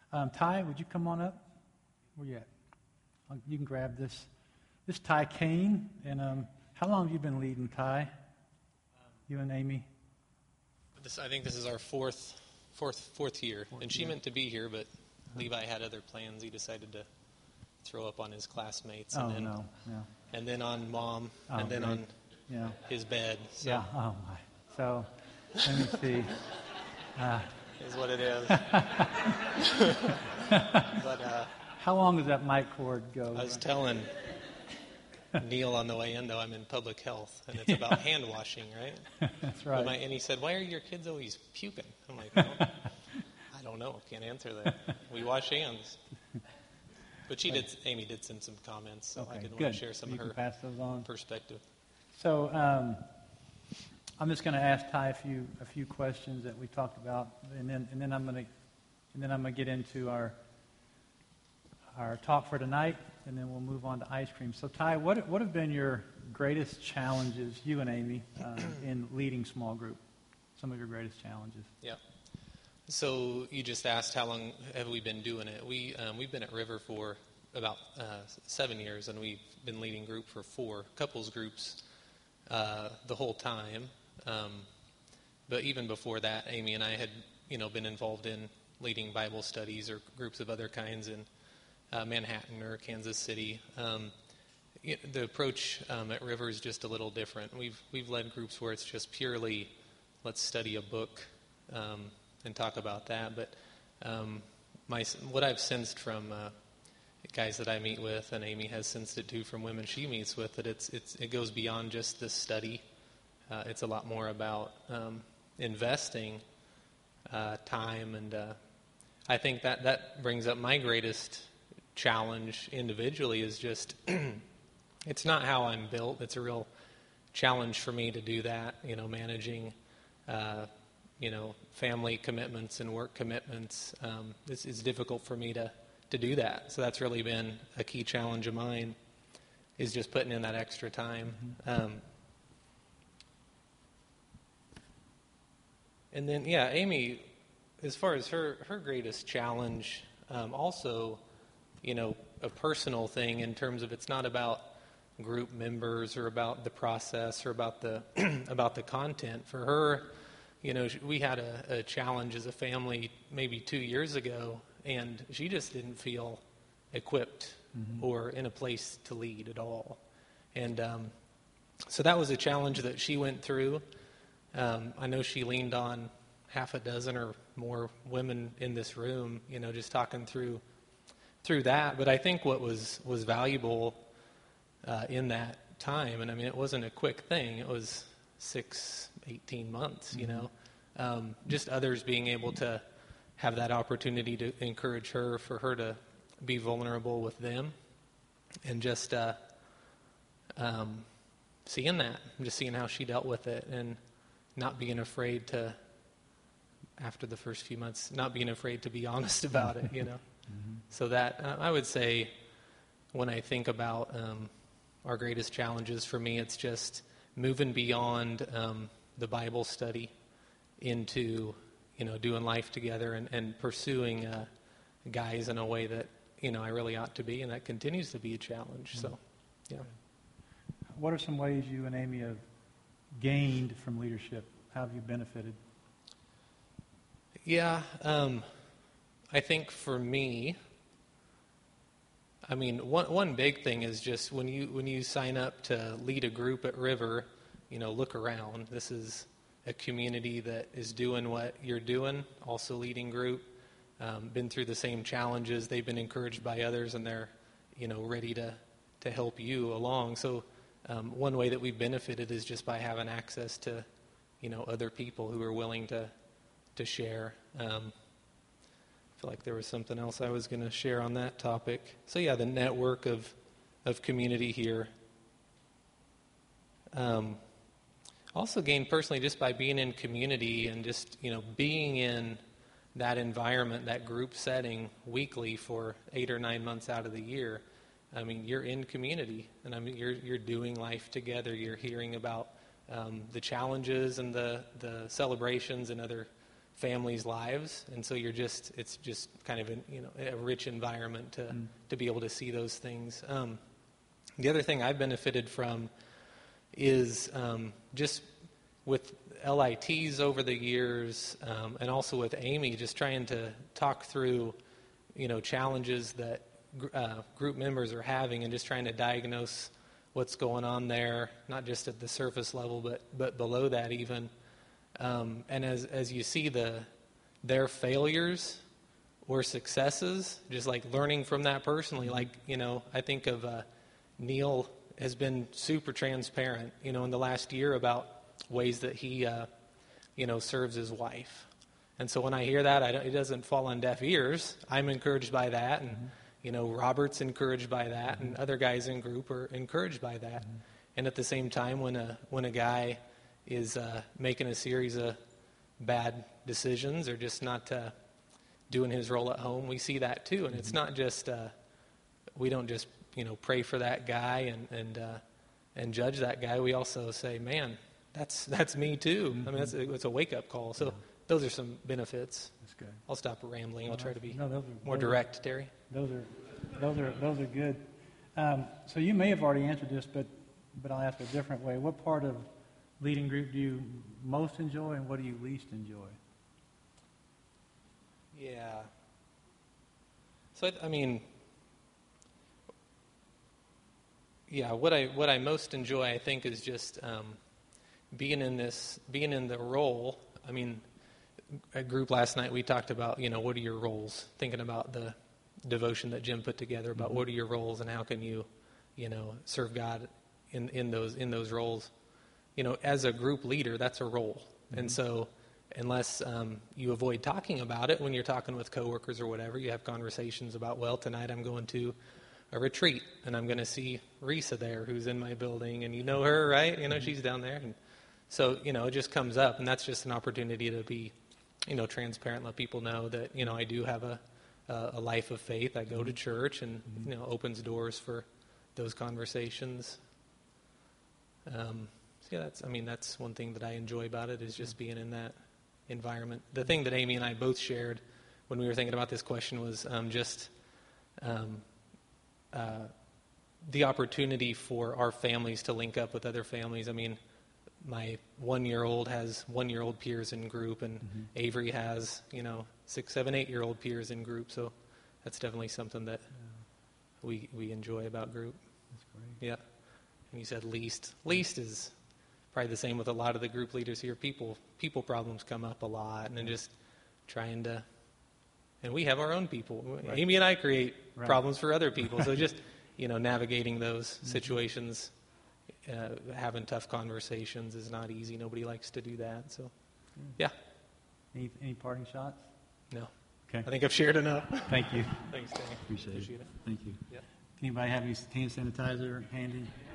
Ty, would you come on up? Where you at? You can grab this. This is Ty Kane. And how long have you been leading, Ty? You and Amy? I think this is our fourth year. And she meant to be here, but Levi had other plans. He decided to throw up on his classmates. And and then on Mom, and then on his bed. So. Yeah, oh my. So, let me see. Is what it is. But how long does that mic cord go? I was telling Neil on the way in, though, I'm in public health, and it's about hand washing, right? That's right. And he said, "Why are your kids always puking?" I'm like, well, I don't know. Can't answer that. We wash hands. But Amy did send some comments, so I did want to share some of her pass those on. Perspective. So I'm just going to ask Ty a few questions that we talked about, and then I'm going to get into our talk for tonight, and then we'll move on to ice cream. So Ty, what have been your greatest challenges, you and Amy, in leading small group? Some of your greatest challenges. Yeah. So you just asked how long have we been doing it. We've been at River for about 7 years, and we've been leading group for 4 couples groups the whole time. But even before that, Amy and I had been involved in leading Bible studies or groups of other kinds in Manhattan or Kansas City. The approach at River is just a little different. We've led groups where it's just purely let's study a book and talk about that. But what I've sensed from guys that I meet with, and Amy has sensed it too from women she meets with, that it goes beyond just the study. It's a lot more about investing time, and I think that brings up my greatest challenge individually is just it's not how I'm built. It's a real challenge for me to do that, managing family commitments and work commitments. It's difficult for me to do that. So that's really been a key challenge of mine, is just putting in that extra time. And then, Amy, as far as her greatest challenge, also, a personal thing in terms of it's not about group members or about the process or about the about the content. For her, we had a challenge as a family maybe 2 years ago, and she just didn't feel equipped or in a place to lead at all. And so that was a challenge that she went through. I know she leaned on half a dozen or more women in this room, just talking through that. But I think what was valuable in that time, and I mean, it wasn't a quick thing. It was 18 months, just others being able to have that opportunity to encourage her, for her to be vulnerable with them, and just seeing that, just seeing how she dealt with it, and not being afraid to, after the first few months, not being afraid to be honest about it, So that, I would say, when I think about our greatest challenges, for me, it's just moving beyond the Bible study into, doing life together and pursuing guys in a way that, I really ought to be, and that continues to be a challenge. So, yeah. What are some ways you and Amy have gained from leadership? How have you benefited? Yeah, I think for me, one big thing is just when you sign up to lead a group at River, look around. This is a community that is doing what you're doing, also leading group, been through the same challenges. They've been encouraged by others, and they're, ready to help you along. So one way that we've benefited is just by having access to, other people who are willing to share. I feel like there was something else I was going to share on that topic. So the network of community here. Also gained personally just by being in community and just, being in that environment, that group setting weekly for 8 or 9 months out of the year. You're in community, and you're doing life together. You're hearing about the challenges and the celebrations and other families' lives, and so it's just kind of a rich environment to be able to see those things. The other thing I've benefited from is just with LITs over the years, and also with Amy, just trying to talk through, challenges that group members are having, and just trying to diagnose what's going on there, not just at the surface level, but below that even. And as you see their failures or successes, just like learning from that personally, like, I think of Neil has been super transparent, in the last year about ways that he, serves his wife. And so when I hear that, it doesn't fall on deaf ears. I'm encouraged by that, and, Robert's encouraged by that, and other guys in group are encouraged by that. And at the same time, when a guy is making a series of bad decisions or just not doing his role at home, we see that too. And it's not just, we don't just, pray for that guy and judge that guy. We also say, man, that's me too. I mean, it's a wake-up call. So those are some benefits. That's good. I'll stop rambling. I'll try to be those more direct, Terry. Those are good. So you may have already answered this, but I'll ask a different way. What part of leading group do you most enjoy, and what do you least enjoy? Yeah. So what I most enjoy, I think, is just being in the role. I mean, at group last night we talked about, what are your roles? Thinking about the devotion that Jim put together about what are your roles and how can you, serve God in those roles. As a group leader, that's a role. And so unless you avoid talking about it when you're talking with coworkers or whatever, you have conversations about, well, tonight I'm going to a retreat and I'm going to see Risa there, who's in my building, and you know her, right? She's down there. And so, it just comes up, and that's just an opportunity to be, transparent, let people know that, I do have a life of faith. I go to church, and, opens doors for those conversations. That's one thing that I enjoy about it, is just being in that environment. The thing that Amy and I both shared when we were thinking about this question was the opportunity for our families to link up with other families. I mean, my 1-year-old has 1-year-old peers in group, and Avery has, 6, 7, 8-year-old peers in group. So that's definitely something that we enjoy about group. That's great. Yeah. And you said least. Least is probably the same with a lot of the group leaders here. People problems come up a lot, and then just trying to, and we have our own people. Right. Amy and I create problems for other people. So just, navigating those situations, having tough conversations is not easy. Nobody likes to do that. So, yeah. Any parting shots? No. Okay. I think I've shared enough. Thank you. Thanks, Danny. Appreciate it. Thank you. Yeah. Anybody have any hand sanitizer handy?